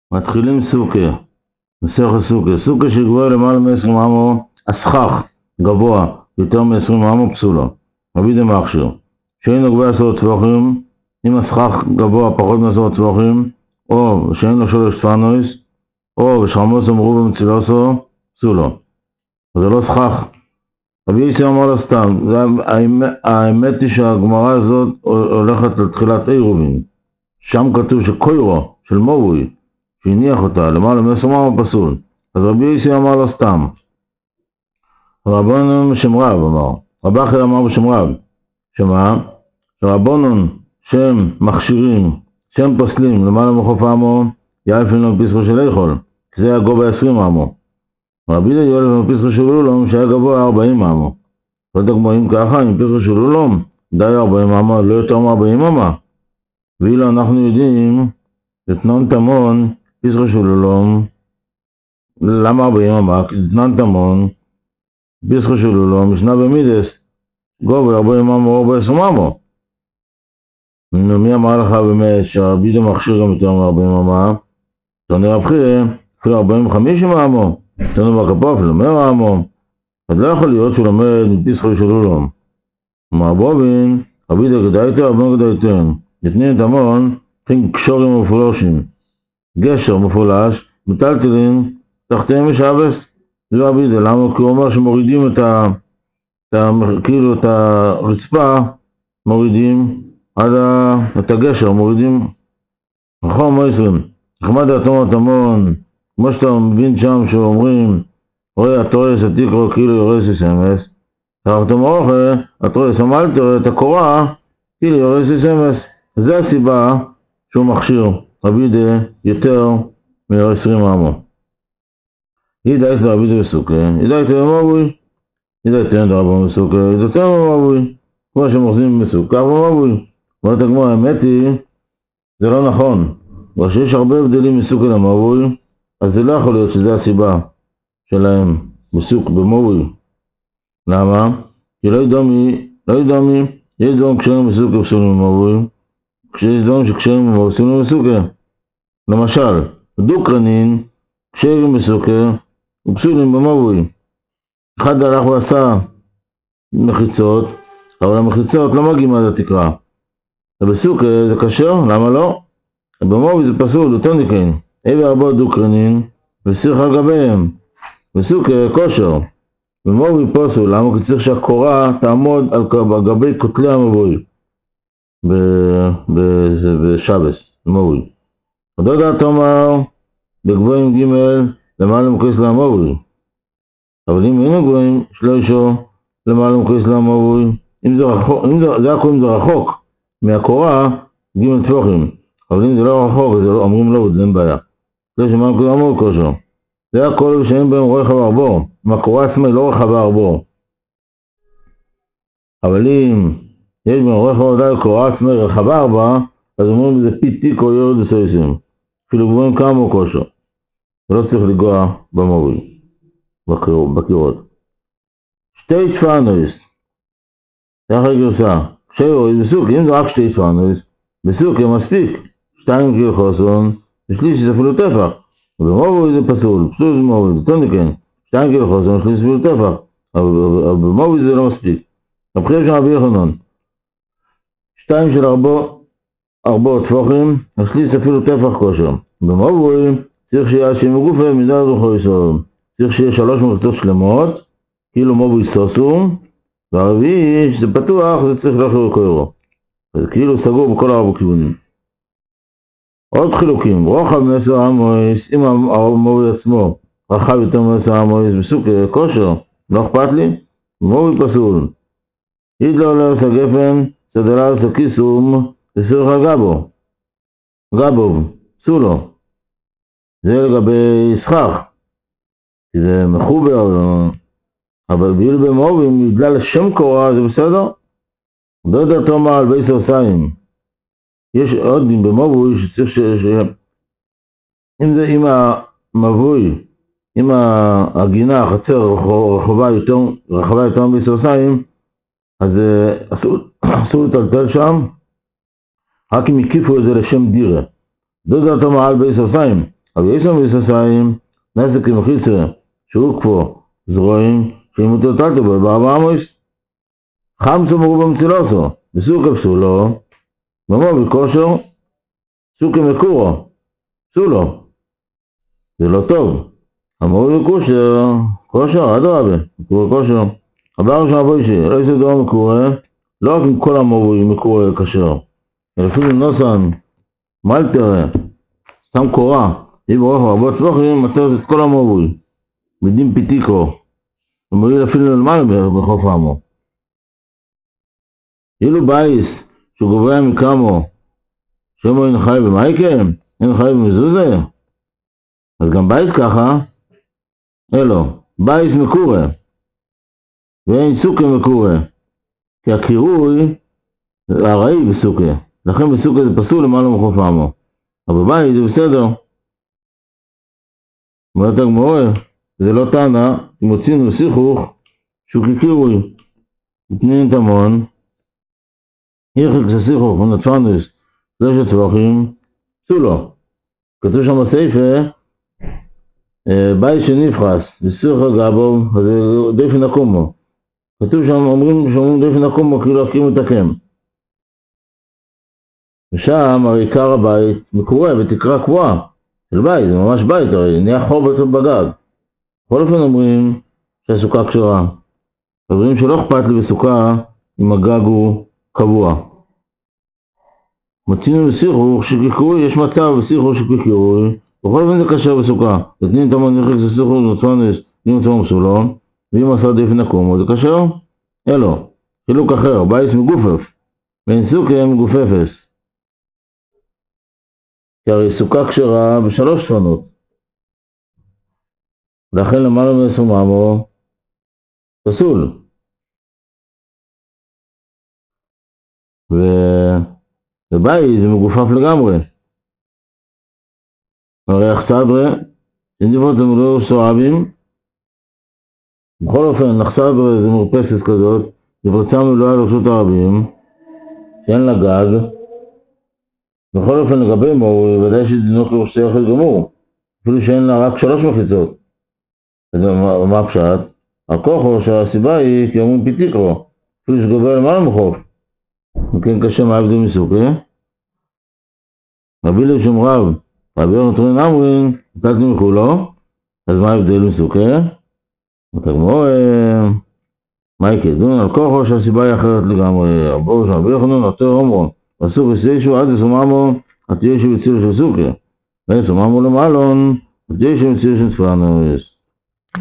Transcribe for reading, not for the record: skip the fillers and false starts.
מתחילים סוכה, מסכת סוכה. סוכה שגבוה למעלה מ-20 אמו, הסכך גבוה יותר מ-20 אמו פסולו. רבי דמכשיר, שאין לו גבוה 10 טפוחים, אם הסכך גבוה פחות מ-10 טפוחים, או שאין לו 3 תפנויס, או ושחמוס אמרו במצילוסו, פסולו. זה לא סכך. רבי יוסי אמר לו סתם, האמת היא שהגמרא הזאת הולכת לתחילת עירובין. שם כתוב שקוירו של מובוי, שהניח אותה למעלה מ-10 אמו פסול. אז רבי יוסי אמר לו סתם. רבונון בשם רב אמר, רב אחר אמר בשם רב, שמה? שרבונון שהם מכשירים, שהם פוסלים למעלה מחוף אמו, יאלפין לו פסחו של איכול, כי זה היה גובה 20 אמו. רבי דה יואל לו פסחו של אולום שהיה גבוה 40 אמו. לא דגמרים ככה, עם פסחו של אולום, די 40 אמו, לא יותר מ-40 אמו. ואילו אנחנו יודעים, לתנון תמון, פסחו של אולום, למה 40 אמו? כי לתנון תמון, פסחו של אולום, משנה במידס, גובה 40 אמו או 20 אמו. מי אמר לך באמת שהרבי דה מכשיר גם יותר מ-40 אמו? תנו רבחי, אפילו 45 אמו, תנו בקפו אפילו 100 אמו. אז לא יכול להיות שהוא לומד מפסחו של אולום. אמר בובין, רבי דה גדייתו, רבנו גדייתן. נתנים תמון, צריכים קשורים מפולושים. גשר מפולש, מטלטלין, תחתיהם משאבס. זה רבי דה, למה? כי הוא אומר שמורידים את הרצפה, מורידים את הגשר, מורידים נכון מייסרים. נחמד התמון תמון, כמו שאתה מבין שם שאומרים, רואה התורס התיקרו כאילו יורס אסמס, תחתם אוכל, התורס המלטר את הקורה כאילו יורס אסמס. זה הסיבה שהוא מכשיר רבי דה יותר מ-20 אמו. ידעת לרבי דה בסוכה, ידעת למבוי, ידעת לרבי בסוכה, ידעת למבוי, כמו שמחזים בסוכה ומבוי. אומרת הגמרא, האמת היא, זה לא נכון. וכשיש הרבה הבדלים מסוכה למבוי, אז זה לא יכול להיות שזה הסיבה שלהם בסוק במובוי. למה? כי לא ידעמי, יש דברים קשרים בסוכה פסולים במובוי, כשיש דברים שקשרים במובוי פסולים בסוכה. למשל, דוקרנין, קשרים בסוכה ופסולים במובוי. אחד הלך ועשה מחיצות, אבל המחיצות לא מגיעים עד התקרה. ובסוכה זה קשר, למה לא? במובוי זה פסול, יותר נקרין. איבר הרבה דוקרנין, וסירך על גביהם. בסוכה כושר. במובוי פסול, למה? כי צריך שהקורה תעמוד על גבי כותלי המבוי. בשבס, במובוי. עוד דעת אומר, בגבוהים ג' למעלה מקריס למבוי. אבל אם היינו גבוהים, שלושו למעלה מקריס למבוי. אם זה רחוק מהקורה, ג' תפוחים. אבל אם זה לא רחוק, אומרים לא, זה אין בעיה. זה שמענו כזה אמור כושר. זה הכל שאין בהם רחב ארבו. אם הקורה עצמה היא לא רחבה ארבו. אבל אם יש בהם רחב ארבו, קורה עצמה רחבה ארבו, אז אומרים זה פי תיקו יורד וסויסים. אפילו גבוהים כמה כושר. ולא צריך לגוע במורי, בקירות. שתי תפנויס. זה אחרי גרסה. שאירויס בסוק, אם זה רק שתי תפנויס, בסוק זה מספיק. 2 קילו חוסון, ושליש זה אפילו טפח. ובמובוי זה פסול, פסול זה במובוי, זה טוניקן. 2 קילו חוסון, ושליש זה אפילו טפח. אבל במובוי זה לא מספיק. הבחיר שם אבי יחנון. 2 של ארבו טפוחים, ושליש זה אפילו טפח כושר. במובוי צריך שיהיה שם גופה מידה זוכו יסור. צריך שיהיה 3 מחיצות שלמות, כאילו מובוי סוסום, והרביעי שזה פתוח, זה צריך לחזור קוירו. זה כאילו סגור בכל 4 כיוונים. עוד חילוקים, רוחב מ-10 אמויס, אם המובוי עצמו רחב יותר מ-10 אמויס בסוכה כושר, לא אכפת לי, מובוי פסול. ידלו לעוס הגפן, סדלה לעוס הכיסום, לסירך גבוב, פסולו. זה לגבי סכך, כי זה מחובר, אבל ביל במובים, בגלל השם קורה, זה בסדר? לא יודע תאמר על בייס עושיים. יש עוד במובוי שצריך אם המבוי, אם הגינה, החצר רחבה יותר מבייס עושיים, אז אסור לטלטל שם, רק אם הקיפו את זה לשם דירה. לא יודע תאמר על בייס עושיים, אבל יש לנו מססיים, נסק עם חיצה, שהוא כפו זרועים, שימותו תלתו בו, בארבעה מויס. חמצו מרו במצילוסו, בסוכה פסולו, במו בכושר, סוכה מקורו, פסולו. זה לא טוב. אמרו בכושר, כושר, אדרבה, מקורו כושר. חבר ראשון אבוישי, לא יש לדבר מקורה, לא רק עם כל המובוי מקורה כשר, אלא אפילו נוסן, מלטרה, שם קורה, היא ברוך רבות צלוחים, מטרת את כל המובוי, מדין פיטיקו, ומועיל אפילו למעלה בחוף עמו. אילו בייס, שהוא גובע מקמו, שמו אין חי במייקם, אין חי במזוזה, אז גם בייס ככה, אלו, בייס מקורה, ואין סוכה מקורה, כי הקירוי הראי בסוכה, לכן בסוכה זה פסול למעלה מחוף עמו, אבל בבית זה בסדר. אומרת הגמרא, זה לא טענה, אם הוצאנו שיחוך שהוא כקירוי, מתנין תמון, ירחק זה שיחוך ונתפנס, שלושת טווחים, פסולו. כתוב שם בספר, בית שנפחס, ושיחוך גבו, אז דפן הקומו. כתוב שם, אומרים דפן הקומו, כאילו הקימו את הקם. ושם הרי עיקר הבית מקורה ותקרה קבועה של בית, זה ממש בית, הרי נהיה חור בגג. בכל אופן אומרים שהסוכה קשרה. אומרים שלא אכפת לי בסוכה אם הגג הוא קבוע. מצינו בשיחוך שקירוי, יש מצב בשיחוך שקירוי, בכל אופן זה קשר בסוכה. נתנים תמון יחק זה שיחוך ונתפנס, נתנים תמון פסולון, ואם עשה דפן הקומו זה קשר? אלו, חילוק אחר, בית מגופף, ואין סוכה מגופפס. כי הרי סוכה קשרה בשלוש צפנות. לכן למעלה מסוממו פסול. ובית זה מגופף לגמרי. הרי אכסדרה, שנדיבות זה מלא סועבים. בכל אופן, אכסדרה זה מרפסת כזאת, זה פרצה מלואה לרשות הרבים, שאין לה גג. בכל אופן לגבי מור, ודאי שדינו כראשי יחד גמור, אפילו שאין לה רק 3 מחיצות. מה הפשט? הכוחו שהסיבה היא כי אומרים פיטיקרו, אפילו שגובר למעלה מחוף. וכן קשה מה הבדל מסוכה. רבי לב שם רב, רבי יונתן אמרין, נתתי מכולו, אז מה הבדל מסוכה? ותגמור, מה יקדון על כוחו שהסיבה היא אחרת לגמרי. רבו שם, רבי יוחנן נותר אומרו, ועשו בסיישו עד לסוממו, עד ישו בציר של סוכה. וסוממו למעלון, עד ישו בציר של צפרנוס.